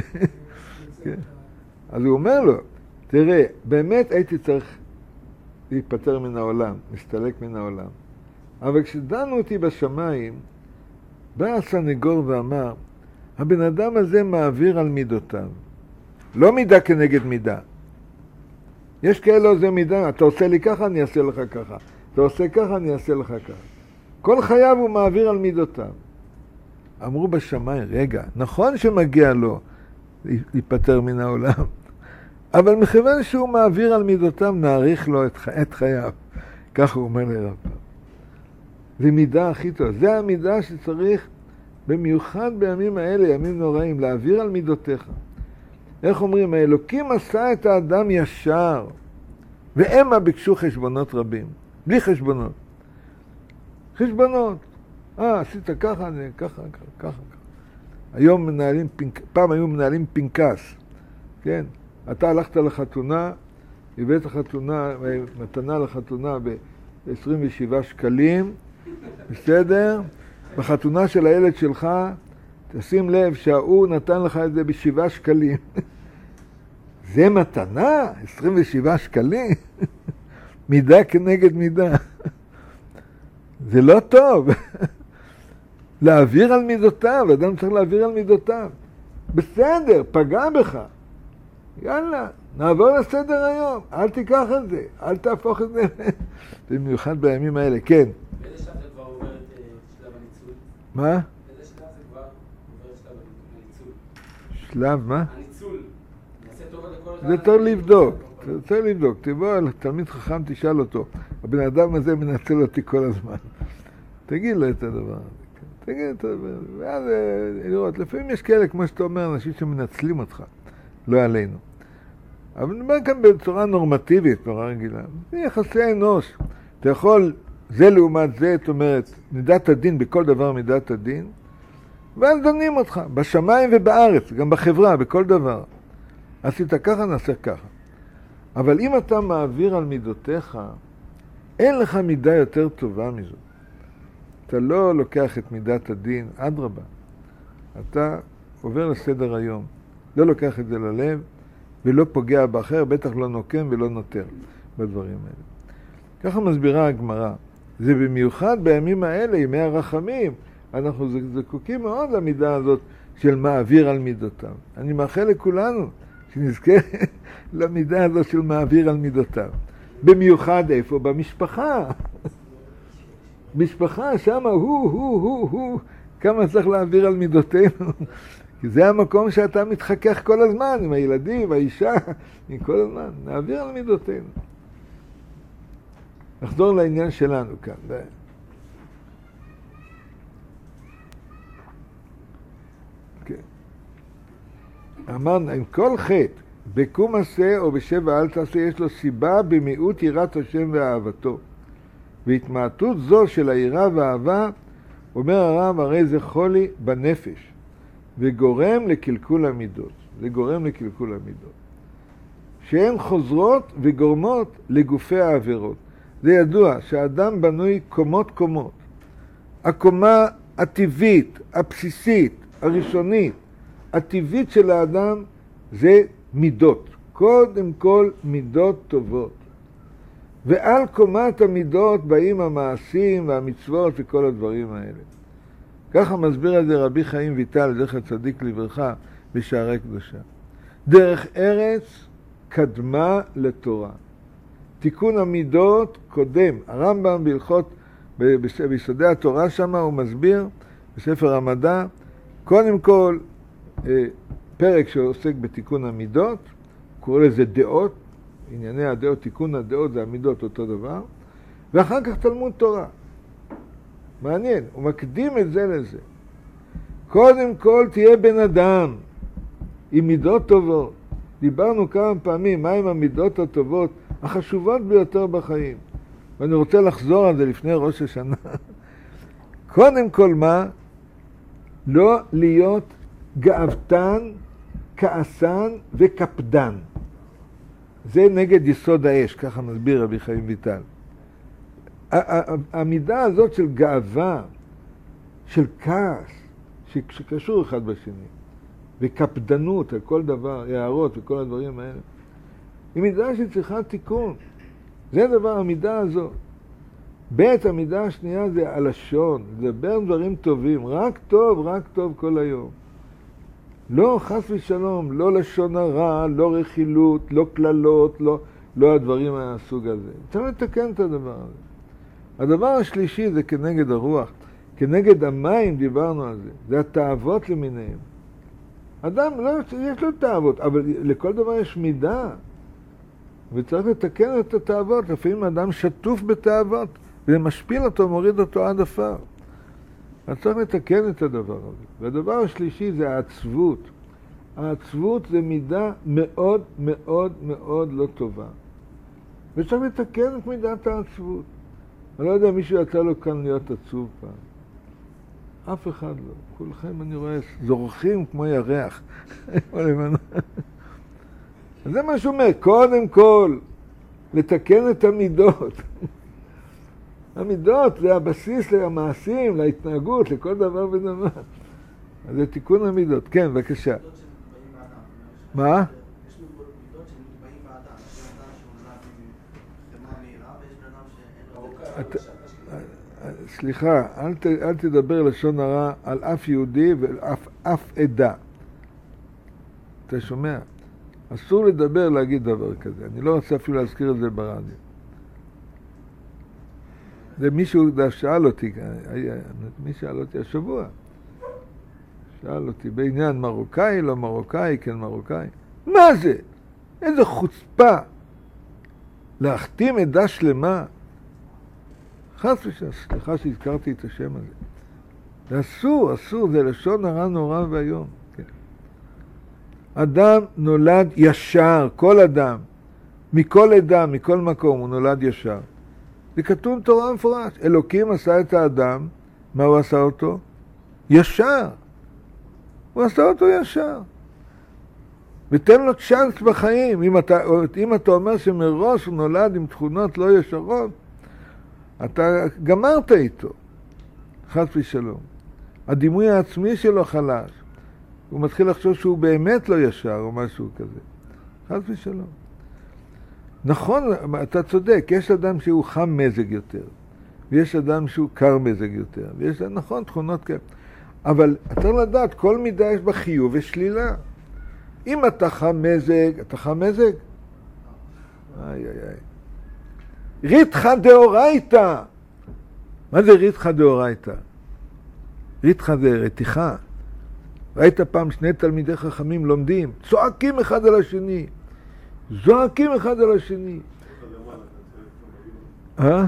אז הוא אומר לו, תראה, באמת הייתי צריך להיפטר מן העולם, להסתלק מן העולם. אבל כשדנו אותי בשמיים, בא הסנגור ואמר, הבן אדם הזה מעביר על מידותיו. לא מידה כנגד מידה. יש כאלה זה מידה, אתה עושה לי ככה, אני אעשה לך ככה. אתה עושה ככה, אני אעשה לך ככה. כל חייו הוא מעביר על מידותיו. אמרו בשמיים, רגע, נכון שמגיע לו להיפטר מן העולם, אבל מכיוון שהוא מעביר על מידותיו, נעריך לו את, את חייו. ככה הוא אומר לרב. זה מידה הכי טוב. זה המידה שצריך, במיוחד בימים האלה, ימים נוראים, להעביר על מידותיך. איך אומרים? האלוקים עשה את האדם ישר, והמה ביקשו חשבונות רבים. בלי חשבונות. חשבונות. אה, עשית ככה, אני, ככה, ככה, ככה. היום מנהלים, פינק, פעם היו מנהלים פנקס, כן? אתה הלכת לחתונה, הבאת חתונה, מתנה לחתונה ב-עשרים ושבעה שקלים, בסדר? בחתונה של הילד שלך, תשים לב שההוא נתן לך את זה בשבעה שקלים. זה מתנה? עשרים ושבעה שקלים? מידה כנגד מידה. זה לא טוב. להעביר על מידותיו, אדם צריך להעביר על מידותיו. בסדר, פגע בך. יאללה, נעבור לסדר היום. אל תיקח את זה, אל תהפוך את זה. במיוחד בימים האלה, כן. באיזה שלב זה כבר עובר את שלב הניצול? מה? באיזה שלב זה כבר עובר את שלב הניצול? שלב מה? הניצול. נעשה טוב לכל אחד. זה צריך לבדוק, זה צריך לבדוק. תבוא אל תלמיד חכם, תשאל אותו. הבן אדם הזה מנצל אותי כל הזמן. תגיד לו את הדבר הזה. תגיד את הדבר הזה. ואז לראות, לפעמים יש כאלה, כמו שאתה אומר, אנשים שמנצלים אותך. לא עלינו. אבל נדבר כאן בצורה נורמטיבית, נורא רגילה. זה יחסי אנוש. אתה יכול, זה לעומת זה, זאת אומרת, מידת הדין, בכל דבר מידת הדין, ואז דנים אותך, בשמיים ובארץ, גם בחברה, בכל דבר. עשית ככה, נעשה ככה. אבל אם אתה מעביר על מידותיך, אין לך מידה יותר טובה מזו. אתה לא לוקח את מידת הדין, אדרבה. אתה עובר לסדר היום. לא לוקח את זה ללב, ולא פוגע באחר, בטח לא נוקם ולא נותר בדברים האלה. ככה מסבירה הגמרא. זה במיוחד בימים האלה, ימי הרחמים, אנחנו זקוקים מאוד למידה הזאת של מעביר על מידותיו. אני מאחל לכולנו שנזכה למידה הזאת של מעביר על מידותיו. במיוחד איפה? במשפחה. משפחה, שמה הוא, הוא, הוא, הוא, כמה צריך להעביר על מידותינו. כי זה המקום שאתה מתחכך כל הזמן, עם הילדים, האישה, עם כל הזמן. נעביר על מידותינו. נחזור לעניין שלנו כאן. כן. אמרנו, עם כל חטא, בקום עשה או בשבע אל תעשה, יש לו סיבה במיעוט יראת השם ואהבתו. והתמעטות זו של היראה והאהבה, אומר הרב, הרי זה חולי בנפש, וגורם לקלקול המידות. זה גורם לקלקול המידות. שהן חוזרות וגורמות לגופי העבירות. זה ידוע שהאדם בנוי קומות קומות. הקומה הטבעית, הבסיסית, הראשונית, הטבעית של האדם זה מידות. קודם כל מידות טובות. ועל קומת המידות באים המעשים והמצוות וכל הדברים האלה. ככה מסביר על זה רבי חיים ויטל, זכר צדיק לברכה, בשערי קדושה. דרך ארץ קדמה לתורה. תיקון המידות קודם. הרמב"ם בהלכות, ביסודי התורה שם, הוא מסביר, בספר המדע, קודם כל, פרק שעוסק בתיקון המידות, קורא לזה דעות, ענייני הדעות, תיקון הדעות זה המידות אותו דבר, ואחר כך תלמוד תורה. מעניין, הוא מקדים את זה לזה. קודם כל תהיה בן אדם עם מידות טובות. דיברנו כמה פעמים מה עם המידות הטובות החשובות ביותר בחיים. ואני רוצה לחזור על זה לפני ראש השנה. קודם כל מה? לא להיות גאוותן, כעסן וקפדן. זה נגד יסוד האש, ככה מסביר רבי חיים ויטל. המידה הזאת של גאווה, של כעס, שקשור אחד בשני, וקפדנות על כל דבר, הערות וכל הדברים האלה, היא מידה שצריכה תיקון. זה דבר, המידה הזאת. בית המידה השנייה זה הלשון, לדבר דברים טובים, רק טוב, רק טוב כל היום. לא חס ושלום, לא לשון הרע, לא רכילות, לא כללות, לא, לא הדברים מהסוג הזה. צריך לתקן את הדבר הזה. הדבר השלישי זה כנגד הרוח, כנגד המים דיברנו על זה, זה התאוות למיניהם. אדם, לא, יש לו תאוות, אבל לכל דבר יש מידה, וצריך לתקן את התאוות. לפעמים אדם שטוף בתאוות, וזה משפיל אותו, מוריד אותו עד אפר. אז צריך לתקן את הדבר הזה. והדבר השלישי זה העצבות. העצבות זה מידה מאוד מאוד מאוד לא טובה. וצריך לתקן את מידת העצבות. אני לא יודע, מישהו יצא לו כאן להיות עצוב פעם. אף אחד לא. כולכם אני רואה זורחים כמו ירח. אז זה מה שאומר, קודם כל, לתקן את המידות. המידות זה הבסיס למעשים, להתנהגות, לכל דבר ודבר. אז זה תיקון המידות. כן, בבקשה. מה? יש מידות שנקבעים באדם. יש בן אדם שהוא נולד עם חמאה מהירה, ויש בן אדם שאין לו... סליחה, אל תדבר לשון הרע על אף יהודי ואף עדה. אתה שומע? אסור לדבר להגיד דבר כזה. אני לא רוצה אפילו להזכיר את זה ברדיו. זה מישהו שאל אותי, מי שאל אותי השבוע? שאל אותי בעניין מרוקאי, לא מרוקאי, כן מרוקאי. מה זה? איזה חוצפה! להחתים עדה שלמה. חס ושלום, סליחה שהזכרתי את השם הזה. זה אסור, אסור, זה לשון הרע נורא והיום. כן. אדם נולד ישר, כל אדם, מכל עדה, מכל מקום, הוא נולד ישר. זה כתוב תורה מפורש. אלוקים עשה את האדם, מה הוא עשה אותו? ישר. הוא עשה אותו ישר. ותן לו צ'אנס בחיים. אם אתה, אם אתה אומר שמראש הוא נולד עם תכונות לא ישרות, אתה גמרת איתו. חס ושלום. הדימוי העצמי שלו חלש. הוא מתחיל לחשוב שהוא באמת לא ישר או משהו כזה. חס ושלום. נכון, אתה צודק, יש אדם שהוא חם מזג יותר, ויש אדם שהוא קר מזג יותר, ויש, נכון, תכונות כאלה. אבל אתה צריך לדעת, כל מידה יש בה חיוב ושלילה. אם אתה חם מזג, אתה חם מזג? איי איי איי. ריתחא דאורייתא. מה זה ריתחא דאורייתא? ריתחא זה רתיחה. ראית פעם שני תלמידי חכמים לומדים, צועקים אחד על השני, זועקים אחד על השני. אה?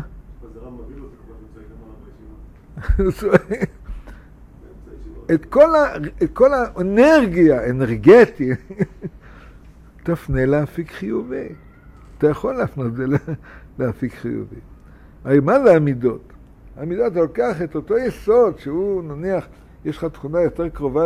את כל ה... את כל האנרגיה, אנרגטי, תפנה להפיק חיובי. אתה יכול להפנות את זה להפיק חיובי. הרי מה זה המידות? המידות, אתה לוקח את אותו יסוד שהוא, נניח, יש לך תכונה יותר קרובה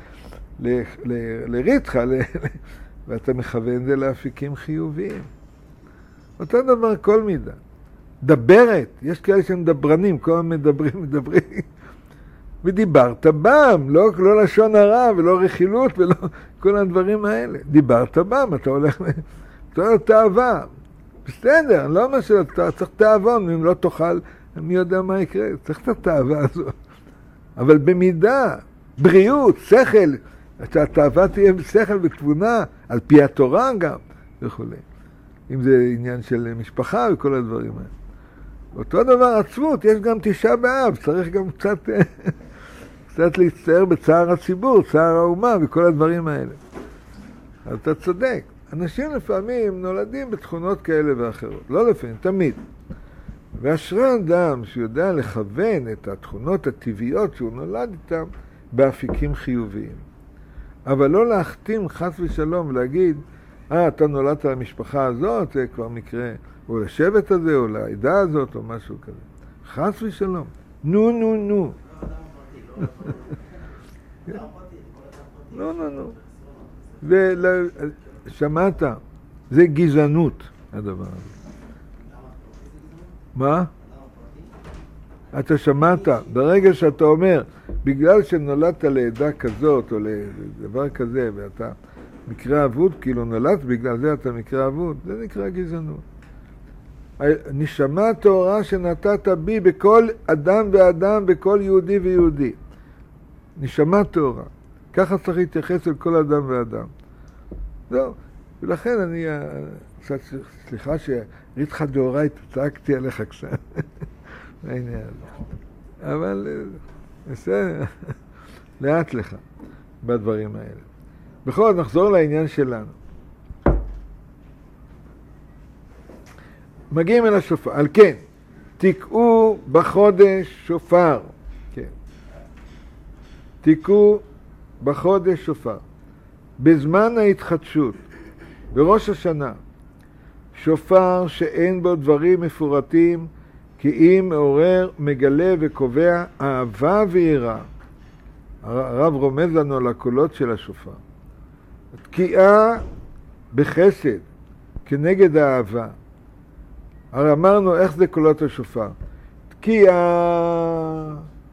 לריתחא, ואתה מכוון זה להפיקים חיוביים. אותו דבר כל מידה. דברת, יש כאלה שהם דברנים, כל הזמן מדברים, מדברים. ודיברת בם, לא, לא לשון הרע ולא רכילות ולא כל הדברים האלה. דיברת בם, אתה הולך, אתה הולך תאווה. בסדר, אני לא אומר שאתה צריך תאבון, אם לא תאכל, מי יודע מה יקרה, צריך את התאווה הזאת. אבל במידה, בריאות, שכל, התאווה תהיה בשכל ותבונה, על פי התורה גם, וכו'. אם זה עניין של משפחה וכל הדברים האלה. אותו דבר עצמות, יש גם תשעה באב, צריך גם קצת, קצת להצטער בצער הציבור, צער האומה וכל הדברים האלה. אז אתה צודק. אנשים לפעמים נולדים בתכונות כאלה ואחרות, לא לפעמים, תמיד. ואשרי אדם שיודע לכוון את התכונות הטבעיות שהוא נולד איתן באפיקים חיוביים. אבל לא להחתים חס ושלום ולהגיד, אה, אתה נולדת למשפחה הזאת, זה כבר מקרה, או לשבט הזה, או לעדה הזאת, או משהו כזה. חס ושלום. נו, נו, נו. לא, לא, לא. שמעת, זה גזענות, הדבר הזה. מה? אתה שמעת, ברגע שאתה אומר, בגלל שנולדת לעדה כזאת, או לדבר כזה, ואתה מקרה אבוד, כאילו נולדת, בגלל זה אתה מקרה אבוד, זה נקרא גזענות. נשמה תורה שנתת בי בכל אדם ואדם, בכל יהודי ויהודי. נשמה תורה. ככה צריך להתייחס אל כל אדם ואדם. זהו. ולכן אני, סליחה שריתחא דאורייתא, צעקתי עליך קצת. העניין הזה. אבל בסדר, לאט לך בדברים האלה. בכל זאת נחזור לעניין שלנו. מגיעים אל השופר. על כן, תקעו בחודש שופר. כן. תקעו בחודש שופר. בזמן ההתחדשות, בראש השנה, שופר שאין בו דברים מפורטים, כי אם מעורר, מגלה וקובע אהבה ויראה. הרב רומז לנו על הקולות של השופר. תקיעה בחסד, כנגד האהבה. הרי אמרנו איך זה קולות השופר. תקיעה,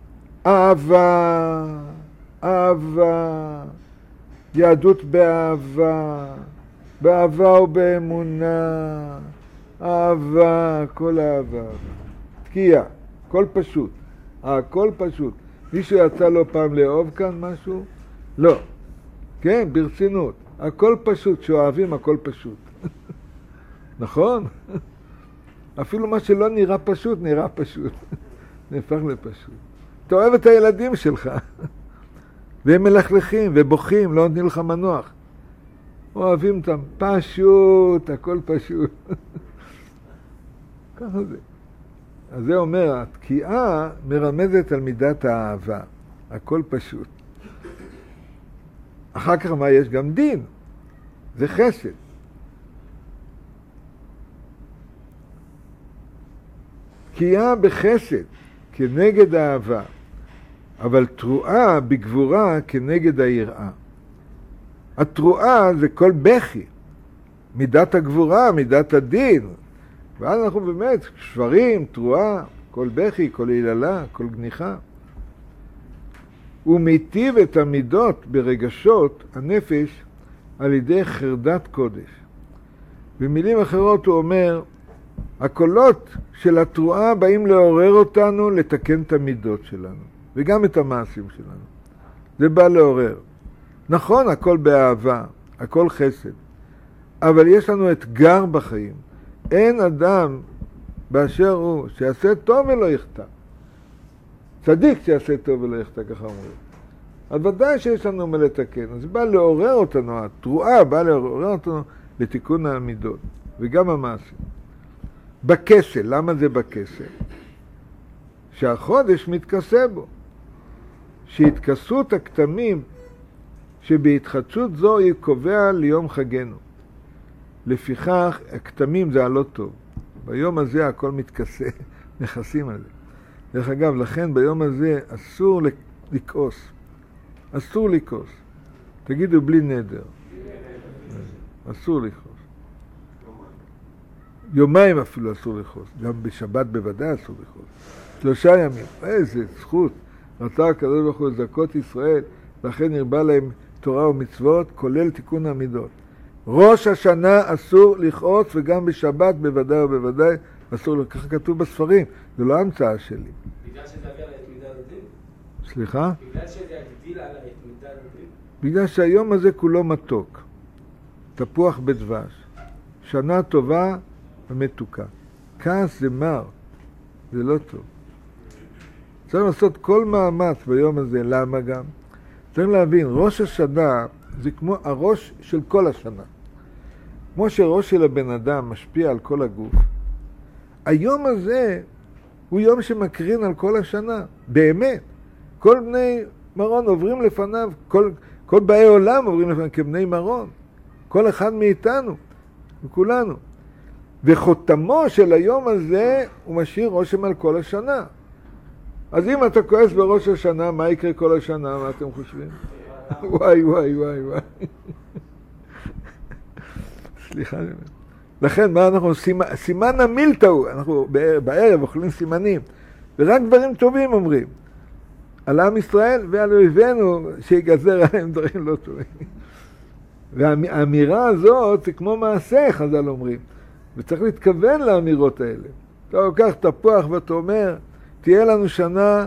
אהבה, אהבה, יהדות באהבה, באהבה ובאמונה, אהבה, כל אהבה. תקיעה, כל פשוט. הכל פשוט. מישהו יצא לו פעם לאהוב כאן משהו? לא. כן, ברצינות. הכל פשוט, שאוהבים הכל פשוט. נכון? אפילו מה שלא נראה פשוט, נראה פשוט. נהפך לפשוט. אתה אוהב את הילדים שלך. והם מלכלכים ובוכים, לא נותנים לך מנוח. אוהבים אותם. פשוט, הכל פשוט. ככה זה. אז זה אומר, התקיעה מרמזת על מידת האהבה. הכל פשוט. אחר כך מה יש? גם דין. זה חסד. תקיעה בחסד כנגד האהבה, אבל תרועה בגבורה כנגד היראה. התרועה זה כל בכי, מידת הגבורה, מידת הדין. ואז אנחנו באמת שברים, תרועה, כל בכי, כל היללה, כל גניחה. הוא מיטיב את המידות ברגשות הנפש על ידי חרדת קודש. במילים אחרות הוא אומר, הקולות של התרועה באים לעורר אותנו לתקן את המידות שלנו, וגם את המעשים שלנו. זה בא לעורר. נכון, הכל באהבה, הכל חסד, אבל יש לנו אתגר בחיים. אין אדם באשר הוא שיעשה טוב ולא יחטא. צדיק שיעשה טוב ולא יחטא, ככה אומרים. אז ודאי שיש לנו מה לתקן. אז זה בא לעורר אותנו, התרועה בא לעורר אותנו לתיקון המידות, וגם המעשים. בכסל, למה זה בכסל? שהחודש מתכסה בו. שהתכסות הכתמים שבהתחדשות זו היא קובע ליום חגנו. לפיכך, הכתמים זה הלא טוב. ביום הזה הכל מתכסה, נכסים על זה. דרך אגב, לכן ביום הזה אסור לכעוס. אסור לכעוס. תגידו בלי נדר. אסור לכעוס. יומיים אפילו אסור לכעוס. גם בשבת בוודאי אסור לכעוס. שלושה ימים. איזה זכות. רצה הקדוש ברוך הוא לזכות ישראל, לכן הרבה להם תורה ומצוות, כולל תיקון המידות. ראש השנה אסור לכעוס, וגם בשבת בוודאי ובוודאי אסור, ככה כתוב בספרים, זה לא המצאה שלי. בגלל שזה יביא עליי את מידת הדין? סליחה? בגלל שזה יגדיל עליי את מידת הדין? בגלל שהיום הזה כולו מתוק, תפוח בדבש, שנה טובה ומתוקה. כעס זה מר, זה לא טוב. צריך לעשות כל מאמץ ביום הזה, למה גם? צריך להבין, ראש השנה זה כמו הראש של כל השנה. כמו שראש של הבן אדם משפיע על כל הגוף, היום הזה הוא יום שמקרין על כל השנה, באמת. כל בני מרון עוברים לפניו, כל, כל באי עולם עוברים לפניו כבני מרון. כל אחד מאיתנו, וכולנו. וחותמו של היום הזה הוא משאיר רושם על כל השנה. אז אם אתה כועס בראש השנה, מה יקרה כל השנה? מה אתם חושבים? וואי, וואי, וואי, וואי. סליחה. לכן, מה אנחנו עושים? סימן המילתא הוא. אנחנו בערב אוכלים סימנים. ורק דברים טובים אומרים. על עם ישראל ועל אויבינו שיגזר עליהם דברים לא טובים. והאמירה הזאת זה כמו מעשה, חז"ל אומרים. וצריך להתכוון לאמירות האלה. אתה לוקח תפוח ואתה אומר, תהיה לנו שנה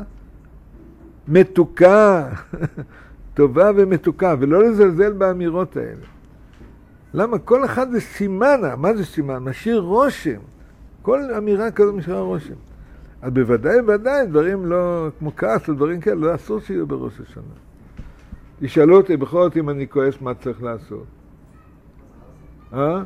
מתוקה, טובה ומתוקה, ולא לזלזל באמירות האלה. למה? כל אחד זה סימנה. מה זה סימן? משאיר רושם. כל אמירה כזו משאיר רושם. אז בוודאי, בוודאי, דברים לא, כמו כעס או דברים כאלה, לא אסור שיהיו בראש השנה. ישאלו אותי בכל זאת אם אני כועס, מה צריך לעשות? אה?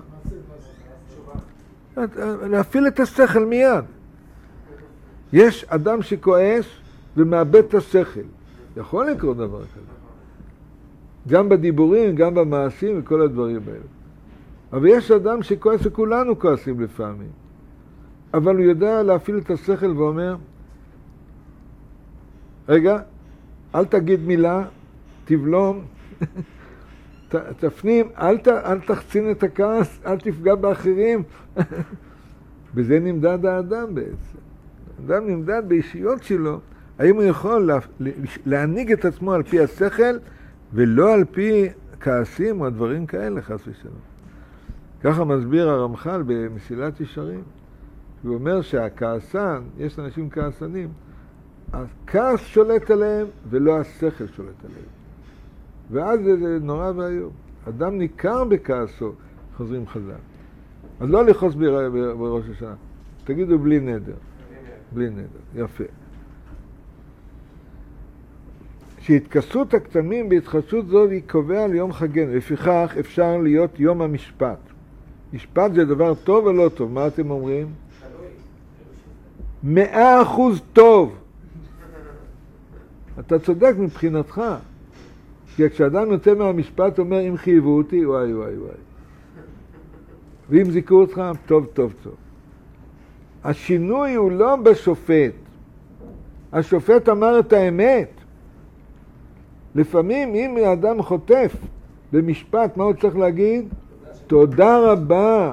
להפעיל את השכל מיד. יש אדם שכועס ומאבד את השכל. יכול לקרות דבר כזה. גם בדיבורים, גם במעשים וכל הדברים האלה. אבל יש אדם שכועס וכולנו כועסים לפעמים. אבל הוא יודע להפעיל את השכל ואומר, רגע, אל תגיד מילה, תבלום, ת, תפנים, אל, ת, אל תחצין את הכעס, אל תפגע באחרים. בזה נמדד האדם בעצם. האדם נמדד באישיות שלו, האם הוא יכול לה, להנהיג את עצמו על פי השכל, ולא על פי כעסים או דברים כאלה, חס ושלום. ככה מסביר הרמח"ל במסילת ישרים. הוא אומר שהכעסן, יש אנשים כעסנים, הכעס שולט עליהם ולא השכל שולט עליהם. ואז זה נורא והיום. אדם ניכר בכעסו, חוזרים חזק. אז לא לכעוס בראש השנה. תגידו בלי נדר. בלי נדר. יפה. שהתכסות הכתמים בהתחדשות זו היא קובע ליום חגנו. לפיכך אפשר להיות יום המשפט. משפט זה דבר טוב או לא טוב? מה אתם אומרים? מאה אחוז טוב. אתה צודק מבחינתך. כי כשאדם יוצא מהמשפט אומר, אם חייבו אותי, וואי וואי וואי. ואם זיכו אותך, טוב טוב טוב. השינוי הוא לא בשופט. השופט אמר את האמת. לפעמים אם האדם חוטף במשפט, מה הוא צריך להגיד? תודה רבה.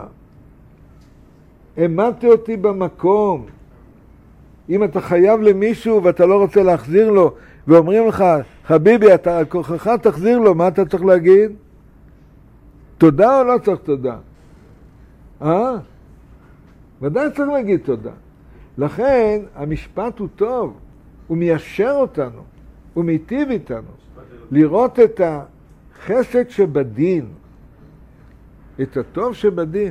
העמדתי אותי במקום. אם אתה חייב למישהו ואתה לא רוצה להחזיר לו, ואומרים לך, חביבי, אתה כוחך תחזיר לו, מה אתה צריך להגיד? תודה או לא צריך תודה? אה? ודאי צריך להגיד תודה. לכן המשפט הוא טוב, הוא מיישר אותנו, הוא מיטיב איתנו. לראות את החסד שבדין, את הטוב שבדין.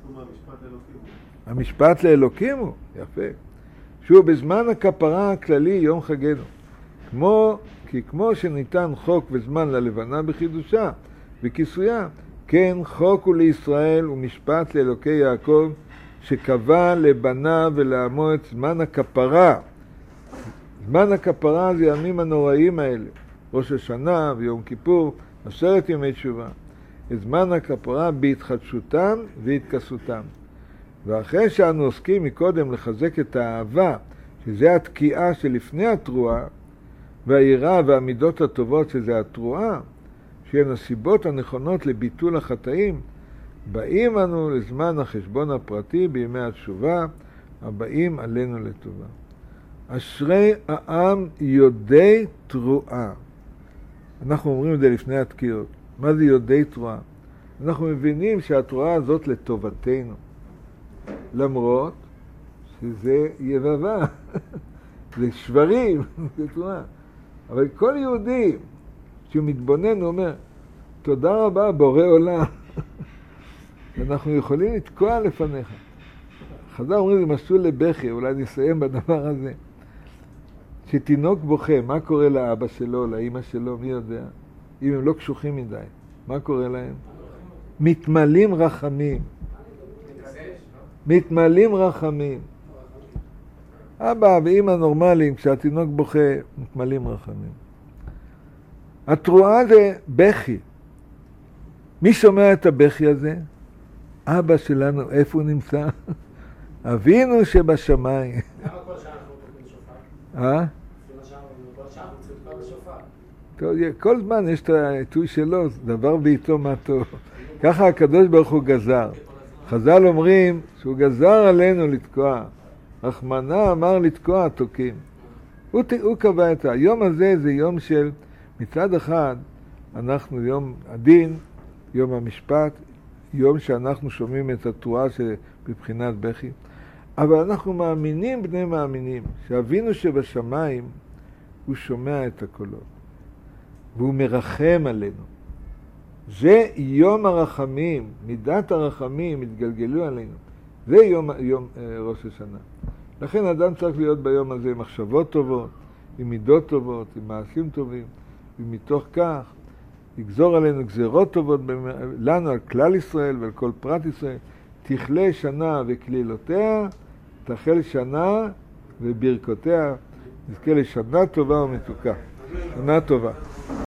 המשפט לאלוקים הוא, יפה. שהוא בזמן הכפרה הכללי יום חגנו. כמו, כי כמו שניתן חוק וזמן ללבנה בחידושה וכיסויה, כן חוק הוא לישראל ומשפט לאלוקי יעקב, שקבע לבניו ולעמו את זמן הכפרה. זמן הכפרה זה הימים הנוראים האלה, ראש השנה ויום כיפור, עשרת ימי תשובה. את זמן הכפרה בהתחדשותם והתכסותם. ואחרי שאנו עוסקים מקודם לחזק את האהבה, שזה התקיעה שלפני התרועה, והיראה והמידות הטובות שזה התרועה, שהן הסיבות הנכונות לביטול החטאים, באים אנו לזמן החשבון הפרטי בימי התשובה, הבאים עלינו לטובה. אשרי העם יודעי תרועה. אנחנו אומרים את זה לפני התקיעות. מה זה יודעי תרועה? אנחנו מבינים שהתרועה הזאת לטובתנו. למרות שזה יבבה, זה שברים, זה תרועה. אבל כל יהודי שהוא מתבונן הוא אומר, תודה רבה בורא עולם. אנחנו יכולים לתקוע לפניך. חז"ל אומרים, זה מסלול לבכי, אולי נסיים בדבר הזה. שתינוק בוכה, מה קורה לאבא שלו, לאמא שלו, מי יודע? אם הם לא קשוחים מדי, מה קורה להם? מתמלאים רחמים. מתמלאים רחמים. אבא ואמא נורמליים, כשהתינוק בוכה, מתמלאים רחמים. התרועה זה בכי. מי שומע את הבכי הזה? אבא שלנו, איפה הוא נמצא? אבינו שבשמיים. למה כל שעה אנחנו תוקעים בשופר? אה? כל שעה אנחנו צריכים בשופר. טוב, כל זמן יש את העיתוי שלו, זה דבר בעיתו מה טוב. ככה הקדוש ברוך הוא גזר. חז"ל אומרים שהוא גזר עלינו לתקוע. רחמנא אמר לתקוע תוקעים. הוא, הוא קבע את היום הזה, זה יום של, מצד אחד, אנחנו יום הדין, יום המשפט, יום שאנחנו שומעים את התרועה שבבחינת בכי. אבל אנחנו מאמינים בני מאמינים, שאבינו שבשמיים הוא שומע את הקולות. והוא מרחם עלינו. זה יום הרחמים, מידת הרחמים התגלגלו עלינו. זה יום, יום אה, ראש השנה. לכן אדם צריך להיות ביום הזה עם מחשבות טובות, עם מידות טובות, עם מעשים טובים, ומתוך כך יגזור עלינו גזירות טובות לנו, על כלל ישראל ועל כל פרט ישראל. תכלה שנה וכלילותיה, תחל שנה וברכותיה. נזכה לשנה טובה ומתוקה. שנה טובה.